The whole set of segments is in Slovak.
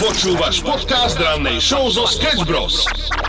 Počúvaš podcast rannej show zo Sketch Bros.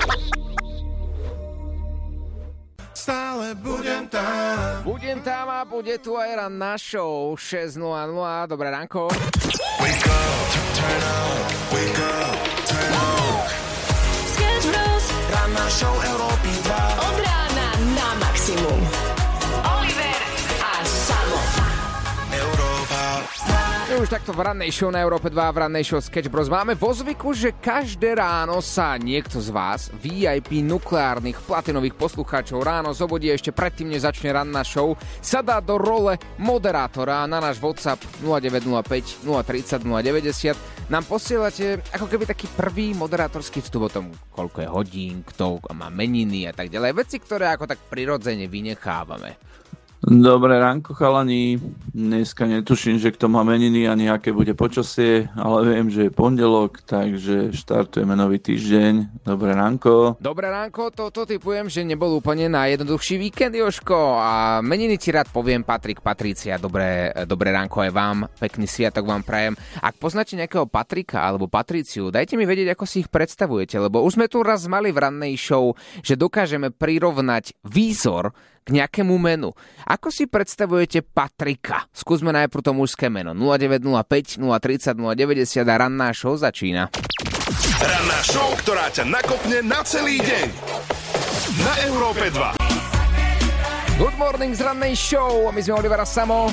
Stále budem tam. Budem tam a bude tu aj ranná show 6:00. Dobré ránko. Wake up, turn on. Wake up, turn on. Sketch Bros. Ranná show Európy 2. Od rána na maximum. Oliver a Samo. Európa. Už takto v rannej show na Európe 2, v rannej show Sketch Bros. Máme vo zvyku, že každé ráno sa niekto z vás, VIP nukleárnych platinových poslucháčov, ráno zobudí ešte predtým, než začne ranná show, sa dá do role moderátora. Na náš WhatsApp 0905 030 090 nám posielate ako keby taký prvý moderátorský vstup o tom, koľko je hodín, kto má meniny a tak ďalej. Veci, ktoré ako tak prirodzene vynechávame. Dobré ránko, chalani. Dneska netuším, že kto má meniny ani aké bude počasie, ale viem, že je pondelok, takže štartujeme nový týždeň. Dobré ránko. Dobré ránko, toto typujem, že nebol úplne najjednoduchší víkend, Jožko. A meniny ti rád poviem, Patrik, Patricia. Dobré ránko aj vám, pekný sviatok vám prajem. Ak poznáte nejakého Patrika alebo Patriciu, dajte mi vedieť, ako si ich predstavujete, lebo už sme tu raz mali v rannej show, že dokážeme prirovnať výzor k nejakému menu. Ako si predstavujete Patrika? Skúsme najprv to mužské meno. 0905 030 090 a ranná show začína. Ranná show, ktorá ťa nakopne na celý deň. Na Európe 2. Good morning z rannej show. My sme Oliver a Samo.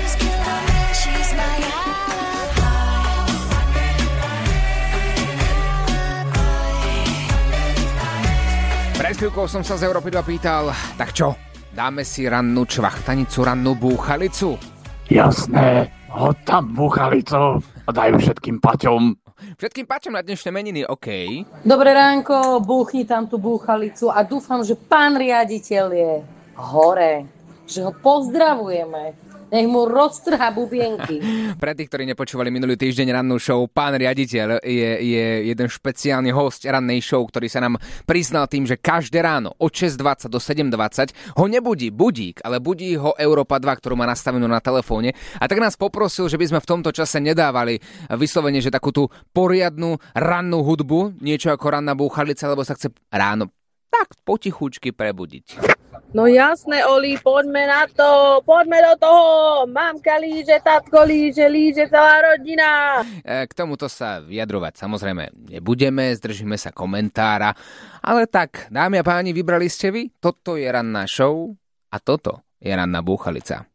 Pred chvíľkou som sa z Európy 2 pýtal, tak čo? Dáme si rannú čvachtanicu, rannú búchalicu? Jasné, hoď tam búchalicu a daj všetkým paťom. Všetkým páčom na dnešné meniny, OK. Dobré ránko, búchni tam tú búchalicu a dúfam, že pán riaditeľ je hore, že ho pozdravujeme. Nech mu roztrhá bubienky. Pre tých, ktorí nepočúvali minulý týždeň rannú show, pán riaditeľ je jeden špeciálny host rannej show, ktorý sa nám priznal tým, že každé ráno od 6:20 do 7:20 ho nebudí budík, ale budí ho Európa 2, ktorú má nastavenú na telefóne. A tak nás poprosil, že by sme v tomto čase nedávali vyslovene, že takú tú poriadnu rannú hudbu, niečo ako ranná búchalica, lebo sa chce ráno tak potichučky prebudiť. No jasné, Oli, poďme na to, poďme do toho. Mamka líže, tatko líže celá rodina. K tomuto sa vyjadrovať samozrejme nebudeme, zdržíme sa komentára, ale tak, dámy a páni, vybrali ste vy? Toto je ranná show a toto je ranná búchalica.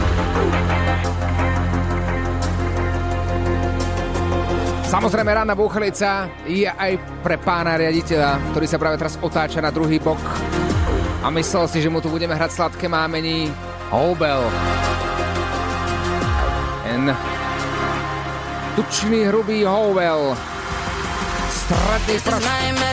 Samozrejme, ranná búchalica je aj pre pána riaditeľa, ktorý sa práve teraz otáča na druhý bok a myslel si, že mu tu budeme hrať sladké mámení. Hobel. Tučný, hrubý Hobel. Stredný straš.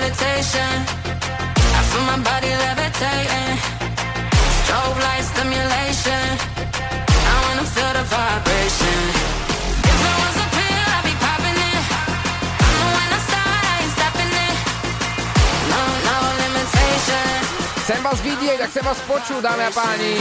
Chcem vás vidieť a chcem vás počuť, dámy a páni.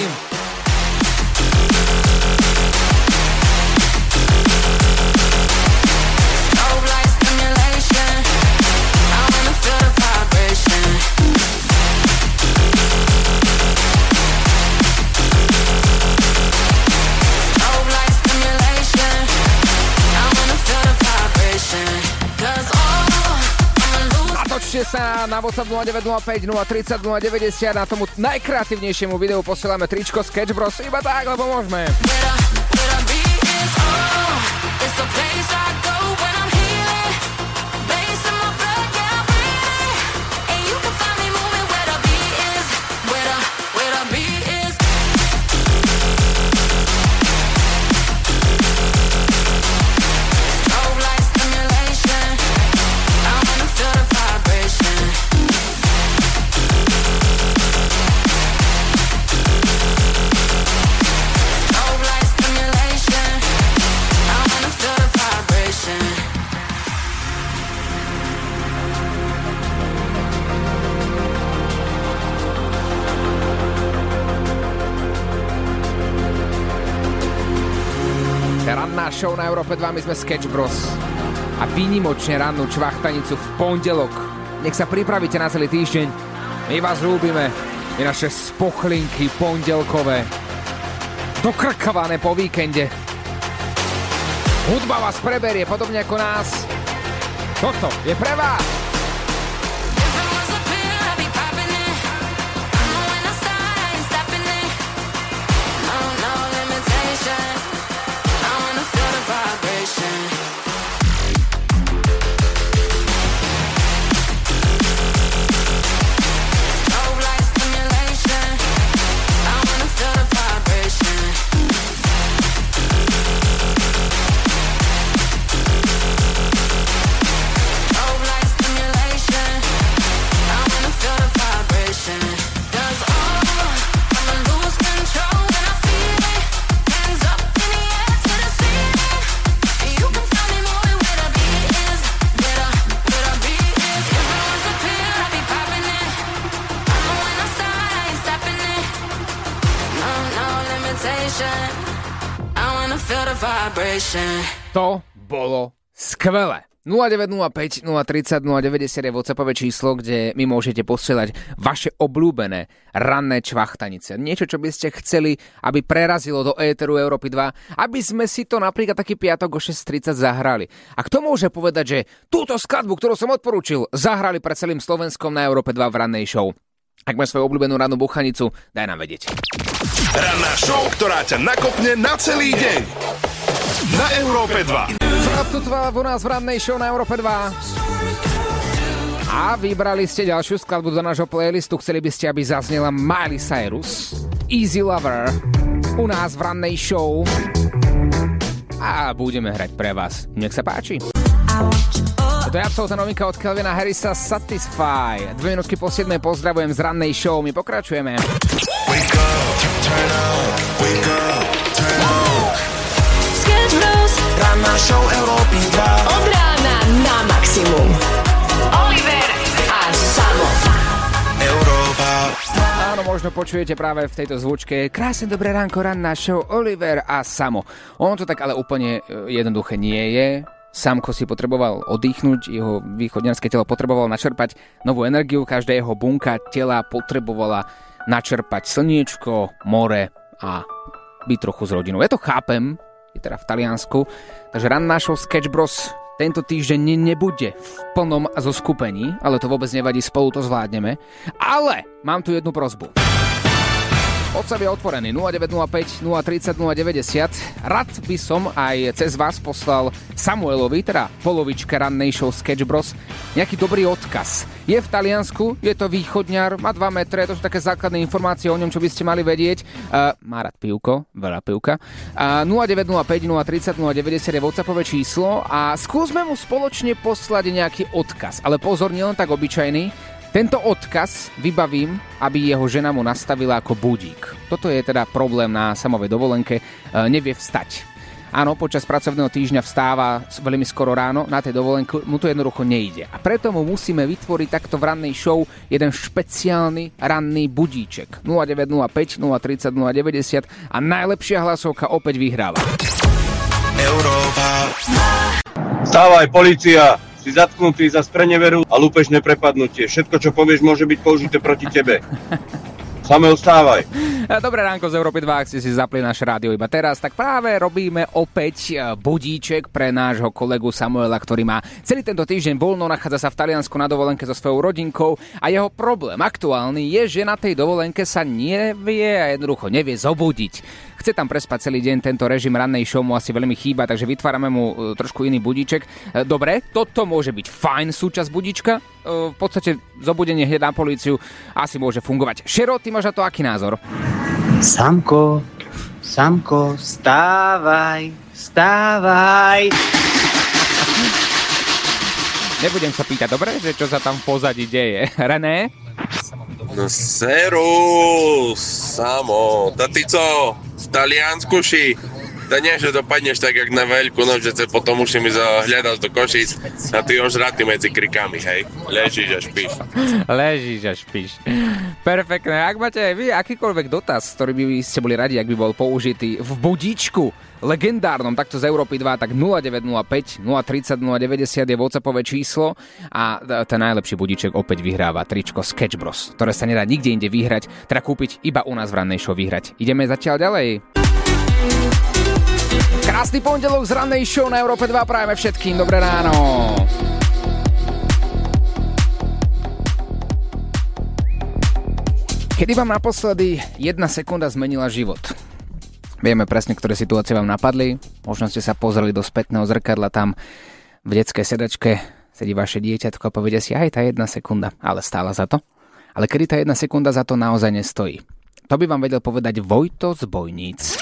Natočte sa na WhatsApp 0905 030 090 na tomu najkreatívnejšiemu videu posielame tričko Sketch Bros. Iba tak, lebo môžeme. Ranná show na Európe 2, my sme Sketch Bros. a výnimočne rannú čvachtanicu v pondelok. Nech sa pripravíte na celý týždeň. My vás ľúbime. My naše spochlinky pondelkové. Dokrkavané po víkende. Hudba vás preberie podobne ako nás. Toto je pre vás. To bolo skvelé. 0905 030 090 je WhatsAppové číslo, kde mi môžete posielať vaše obľúbené ranné čvachtanice. Niečo, čo by ste chceli, aby prerazilo do éteru Európy 2, aby sme si to napríklad taký piatok o 6:30 zahrali. A kto môže povedať, že túto skladbu, ktorú som odporúčil, zahrali pre celým Slovenskom na Európe 2 v rannej show? Ak máš svoju obľúbenú rannú buchanicu, daj nám vedieť. Ranná show, ktorá ťa nakopne na celý deň. Na Európe 2. Zratutová u nás v rannej show na Európe 2. A vybrali ste ďalšiu skladbu do nášho playlistu. Chceli by ste, aby zaznela Miley Cyrus, Easy Lover, u nás v rannej show. A budeme hrať pre vás. Nech sa páči. To je absolútna novinka od Calvina Harrisa, Satisfy. 2 minútky po 7. pozdravujem z rannej show. My pokračujeme. Wake up, turn on, wake up, turn on. Sketch Bros. Ranná show Európy 2. Od rána na maximum. Oliver a Samo. Európa. Áno, možno počujete práve v tejto zvučke krásne dobré ránko, ranná show Oliver a Samo. Ono to tak ale úplne jednoduché nie je. Samko si potreboval oddychnúť, jeho východňarské telo potrebovalo načerpať novú energiu, každá jeho bunka tela potrebovala načerpať slniečko, more a byť trochu s rodinou. Ja to chápem, je teda v Taliansku, takže ranná show Sketch Bros tento týždeň nebude v plnom zoskupení, ale to vôbec nevadí, spolu to zvládneme. Ale mám tu jednu prosbu. WhatsApp je otvorený 0905 030 090. Rád by som aj cez vás poslal Samuelovi, teda polovičke rannej show Sketch Bros, nejaký dobrý odkaz. Je v Taliansku, je to východňar, má 2 metre, to sú také základné informácie o ňom, čo by ste mali vedieť. Má rád pivko, veľa pivka. 0905 030 090 je WhatsAppové číslo a skúsme mu spoločne poslať nejaký odkaz. Ale pozor, nie len tak obyčajný. Tento odkaz vybavím, aby jeho žena mu nastavila ako budík. Toto je teda problém na samovej dovolenke. Nevie vstať. Áno, počas pracovného týždňa vstáva veľmi skoro ráno, na tej dovolenke mu to jednoducho nejde. A preto mu musíme vytvoriť takto v rannej show jeden špeciálny ranný budíček. 0905 030 090 a najlepšia hlasovka opäť vyhráva. Európa. Stávaj, polícia! Si zatknutý za spreneveru a lúpečné prepadnutie. Všetko, čo povieš, môže byť použité proti tebe. Samuel, vstávaj. Dobré ránko z Európy 2, ak ste si zapli naše rádio iba teraz, tak práve robíme opäť budíček pre nášho kolegu Samuela, ktorý má celý tento týždeň voľno, nachádza sa v Taliansku na dovolenke so svojou rodinkou a jeho problém aktuálny je, že na tej dovolenke sa nevie a jednoducho nevie zobudiť. Chce tam prespať celý deň, tento režim rannej show mu asi veľmi chýba, takže vytvárame mu trošku iný budíček. Dobre, toto môže byť fajn súčasť budíčka. V podstate zobudenie hneď na políciu asi môže fungovať. Šero, ty máš na to aký názor? Samko, vstávaj. Nebudem sa pýtať, dobre, že čo sa tam v pozadí deje. René? No serus, Samo, ty co, v Taliansku si? To nie, že dopadneš tak, jak na Veľkú noc, že sa potom musím ísť hľadať do Košíc a ty ožratý medzi krikami, hej. Ležíš a špíš. Ležíš a špíš. Perfektné. Ak máte aj vy akýkoľvek dotaz, ktorý by ste boli radi, ak by bol použitý v budíčku legendárnom, takto z Európy 2, tak 0905 030 090 je WhatsAppové číslo a ten najlepší budíček opäť vyhráva tričko Sketch Bros, ktoré sa nedá nikde inde vyhrať, teda kúpiť iba u nás v rannej show vyhrať. Ideme zatiaľ ďalej. Krásny pondelok z rannej show na Európe 2 prajeme všetkým. Dobré ráno. Kedy vám naposledy 1 sekunda zmenila život? Vieme presne, ktoré situácie vám napadli. Možno ste sa pozreli do spätného zrkadla, tam v detskej sedačke sedí vaše dieťatko a povede si, aj tá 1 sekunda, ale stála za to. Ale kedy tá 1 sekunda za to naozaj nestojí? To by vám vedel povedať Vojto z Bojníc.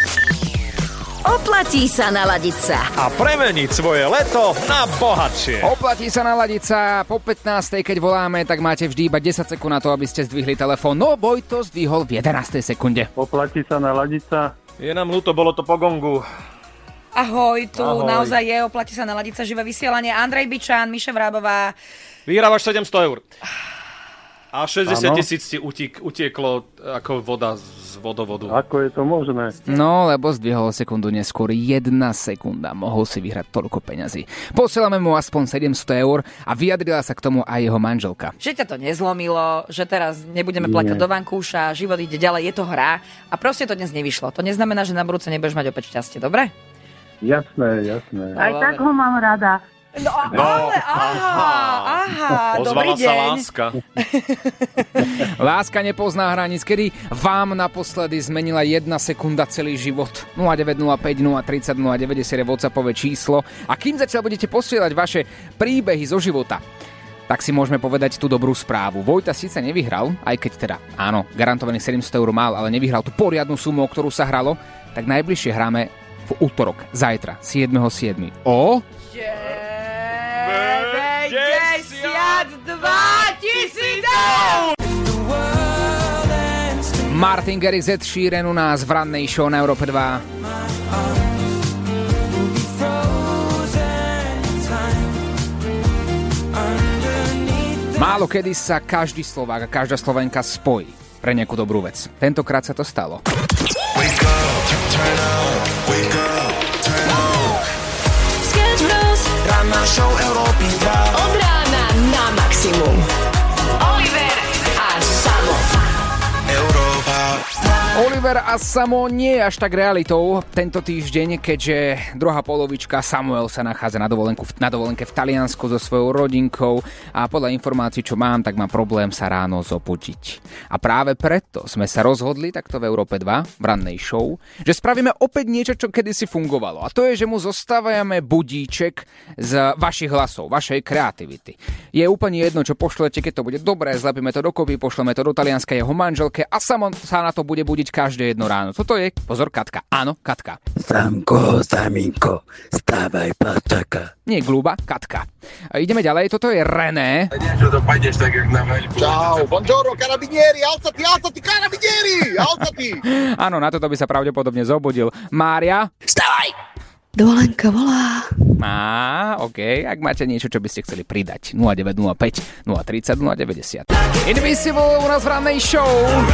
Oplatí sa naladiť sa a premeniť svoje leto na bohatšie. Oplatí sa naladiť sa. Po 15. keď voláme, tak máte vždy iba 10 sekúnd na to, aby ste zdvihli telefón. No, Vojto zdvihol v 11. sekunde. Oplatí sa naladiť sa. Je nám ľúto, bolo to po gongu. Ahoj, tu Ahoj. naozaj je, oplatí sa naladiť sa, živé vysielanie. Andrej Bičan, Miša Vrábová. Vyhrávaš 700 eur. A 60 000 ti utieklo ako voda z vodovodu. Ako je to možné? No, lebo zdvihol sekundu neskôr. 1 sekunda. Mohol si vyhrať toľko peňazí. Posielame mu aspoň 700 eur a vyjadrila sa k tomu aj jeho manželka. Že ťa to nezlomilo, že teraz nebudeme plakať do vankúša, život ide ďalej, je to hra a proste to dnes nevyšlo. To neznamená, že na budúce nebudeš mať opäť šťastie, dobre? Jasné. Aj tak ho mám rada. No, ale aha, dobrý Ozvala deň. sa láska. Láska nepozná hraníc, kedy vám naposledy zmenila 1 sekunda celý život. 0905 030 090 je WhatsAppové číslo. A kým zatiaľ budete posielať vaše príbehy zo života, tak si môžeme povedať tú dobrú správu. Vojta síce nevyhral, aj keď teda, áno, garantovaných 700 eur mal, ale nevyhral tú poriadnu sumu, o ktorú sa hralo, tak najbližšie hráme v útorok, zajtra, 7.7. O 92 000 eur! Martin Garrix, Ed Sheeran u nás v rannej show na Európe 2. Málo kedy sa každý Slovák a každá Slovenka spojí pre nejakú dobrú vec. Tentokrát sa to stalo. Ranná show Európy 2. Od rána na maximum. Oliver a Samo. Európa. Oliver a Samo nie je až tak realitou tento týždeň, keďže druhá polovička Samuel sa nachádza na dovolenke v Taliansku so svojou rodinkou a podľa informácií, čo mám, tak má problém sa ráno zobudiť. A práve preto sme sa rozhodli takto v Európe 2, v rannej show, že spravíme opäť niečo, čo kedysi fungovalo. A to je, že mu zostávame budíček z vašich hlasov, vašej kreativity. Je úplne jedno, čo pošlete, keď to bude dobré, zlepíme to dokopy, pošleme to do Talianska jeho manželke a Samo sa na to bude budiť každé jedno ráno. Toto je, pozor, Katka. Áno, Katka. Samko, Saminko, stávaj, pačaka. Nie Gluba, Katka. A ideme ďalej, toto je René. Nie, že dopadneš tak, jak na Veľkú. Ciao, buongiorno, carabinieri, alzati, carabinieri, alzati. Áno, na toto by sa pravdepodobne zobudil. Mária. Vstávaj! Dovolenka volá. OK, ak máte niečo, čo by ste chceli pridať. 0905 030 090. Invisible u nás v rannej show.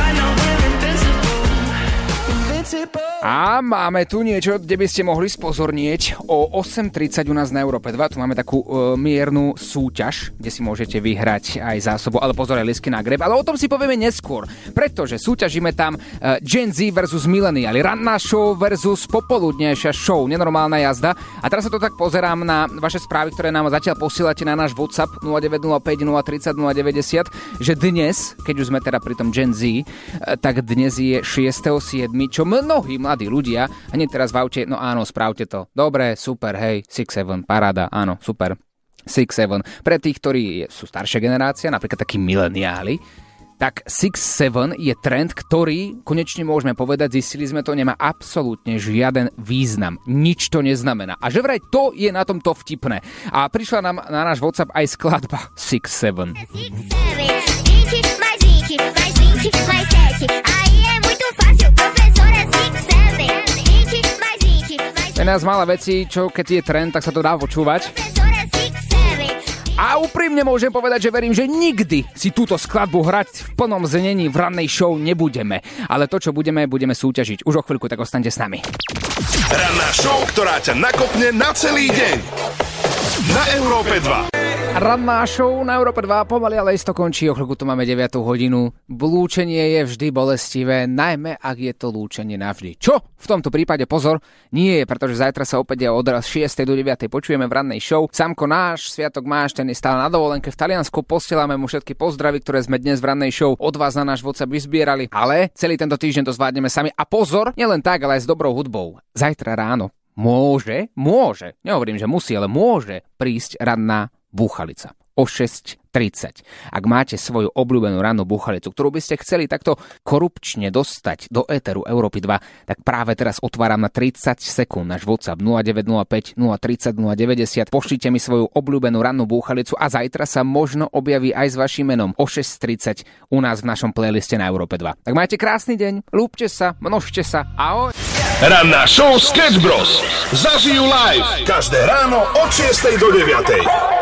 A máme tu niečo, kde by ste mohli spozornieť. O 8.30 u nás na Európe 2 tu máme takú miernu súťaž, kde si môžete vyhrať aj zásobu, ale pozor, aj lístky na greb. Ale o tom si povieme neskôr, pretože súťažíme tam Gen Z versus Millenniali, ranná show versus popoludnejšia show, nenormálna jazda. A teraz sa to tak pozerám na vaše správy, ktoré nám zatiaľ posielate na náš WhatsApp 0905 030 090, že dnes, keď už sme teda pri tom Gen Z, tak dnes je 6.7., čo mnohí mladí ľudia, hneď teraz v aute, no áno, správte to. Dobre, super, hej, 6-7, paráda, áno, super. 6-7. Pre tých, ktorí sú staršia generácia, napríklad takí mileniáli, tak 6-7 je trend, ktorý, konečne môžeme povedať, zistili sme to, nemá absolútne žiaden význam. Nič to neznamená. A že vraj to je na tomto vtipné. A prišla nám na náš WhatsApp aj skladba 6-7. 20, mais 20, mais 20, mais 7. Aí é muito fácil, professora 6-7. 20, mais 20, jedna z mála vecí, čo keď je trend, tak sa to dá počúvať. A úprimne môžem povedať, že verím, že nikdy si túto skladbu hrať v plnom znení v rannej show nebudeme. Ale to, čo budeme súťažiť. Už o chvíľku, tak ostaňte s nami. Ranná show, ktorá ťa nakopne na celý deň. Na Európe 2. Ranná show na Európe 2 pomaly, ale isto končí. O chvíľku tu máme 9. hodinu. Lúčenie je vždy bolestivé, najmä ak je to lúčenie navždy. Čo? V tomto prípade pozor, nie je, pretože zajtra sa opäť od 6. do 9. počujeme v rannej show. Samko náš, Sviatok máš, ten je stále na dovolenke v Taliansku, posielame mu všetky pozdravy, ktoré sme dnes v rannej show od vás na náš WhatsApp vyzbierali, ale celý tento týždeň to zvládneme sami. A pozor, nielen tak, ale aj s dobrou hudbou. Zajtra ráno môže, nehovorím, že musí, ale môže prísť ranná búchalica o 6:30. Ak máte svoju obľúbenú rannú búchalicu, ktorú by ste chceli takto korupčne dostať do éteru Európy 2, tak práve teraz otváram na 30 sekúnd náš WhatsApp 0905 030 090. Pošlite mi svoju obľúbenú rannú búchalicu a zajtra sa možno objaví aj s vaším menom o 6:30 u nás v našom playliste na Európe 2. Tak majte krásny deň, lúbte sa, množte sa, ahoj! Ranná show Sketch Bros. Zažijú live každé ráno od 6. do 9.